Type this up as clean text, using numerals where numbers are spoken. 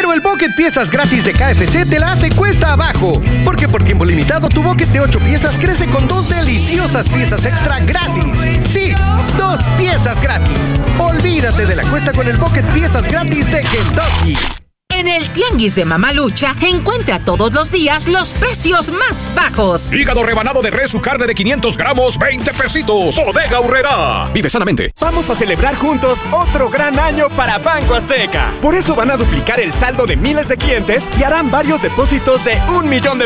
Pero el bucket piezas gratis de KFC te la hace cuesta abajo. Porque por tiempo limitado tu bucket de 8 piezas crece con 2 deliciosas piezas extra gratis. Sí, 2 piezas gratis. Olvídate de la cuesta con el bucket piezas gratis de Kentucky. En el Tianguis de Mamalucha, encuentra todos los días los precios más bajos. Hígado rebanado de res, su carne de 500 gramos, 20 pesitos. Bodega Aurrerá. Vive sanamente. Vamos a celebrar juntos otro gran año para Banco Azteca. Por eso van a duplicar el saldo de miles de clientes y harán varios depósitos de $1 millón.